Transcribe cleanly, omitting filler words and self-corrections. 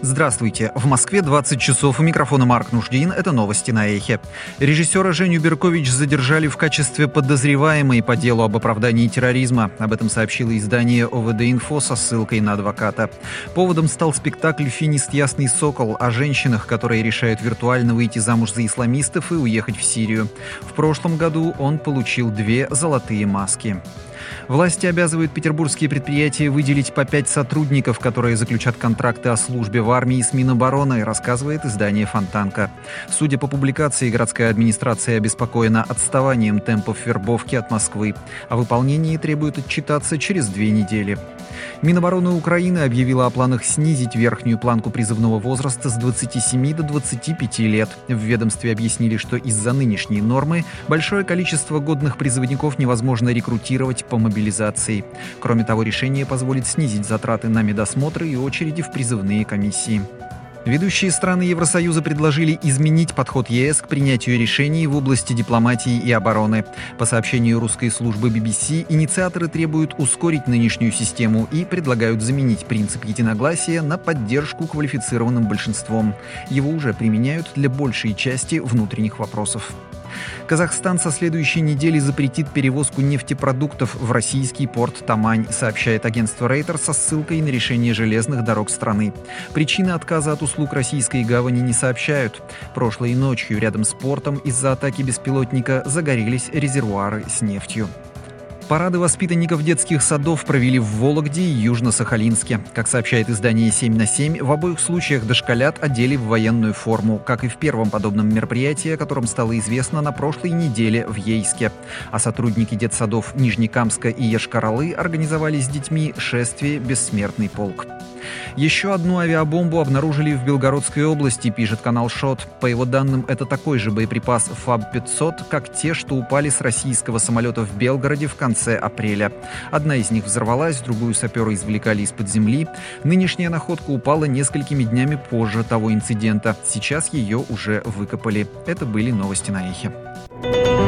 Здравствуйте. В Москве 20 часов. У микрофона Марк Нуждин. Это новости на Эхе. Режиссера Женю Беркович задержали в качестве подозреваемой по делу об оправдании терроризма. Об этом сообщило издание ОВД-Инфо со ссылкой на адвоката. Поводом стал спектакль «Финист. Ясный сокол» о женщинах, которые решают виртуально выйти замуж за исламистов и уехать в Сирию. В прошлом году он получил 2 золотые маски. Власти обязывают петербургские предприятия выделить по 5 сотрудников, которые заключат контракты о службе в армии с Минобороны, рассказывает издание «Фонтанка». Судя по публикации, городская администрация обеспокоена отставанием темпов вербовки от Москвы. О выполнении требуют отчитаться через 2 недели. Минобороны Украины объявила о планах снизить верхнюю планку призывного возраста с 27 до 25 лет. В ведомстве объяснили, что из-за нынешней нормы большое количество годных призывников невозможно рекрутировать по мобилизации. Кроме того, решение позволит снизить затраты на медосмотры и очереди в призывные комиссии. Ведущие страны Евросоюза предложили изменить подход ЕС к принятию решений в области дипломатии и обороны. По сообщению русской службы BBC, инициаторы требуют ускорить нынешнюю систему и предлагают заменить принцип единогласия на поддержку квалифицированным большинством. Его уже применяют для большей части внутренних вопросов. Казахстан со следующей недели запретит перевозку нефтепродуктов в российский порт Тамань, сообщает агентство Рейтер со ссылкой на решение железных дорог страны. Причины отказа от услуг российской гавани не сообщают. Прошлой ночью рядом с портом из-за атаки беспилотника загорелись резервуары с нефтью. Парады воспитанников детских садов провели в Вологде и Южно-Сахалинске. Как сообщает издание «7/7», в обоих случаях дошколят одели в военную форму, как и в первом подобном мероприятии, о котором стало известно на прошлой неделе в Ейске. А сотрудники детсадов Нижнекамска и Йошкар-Олы организовали с детьми шествие «Бессмертный полк». Еще одну авиабомбу обнаружили в Белгородской области, пишет канал ШОТ. По его данным, это такой же боеприпас ФАБ-500, как те, что упали с российского самолета в Белгороде в конце апреля. Одна из них взорвалась, другую саперы извлекали из-под земли. Нынешняя находка упала несколькими днями позже того инцидента. Сейчас ее уже выкопали. Это были новости на Эхе.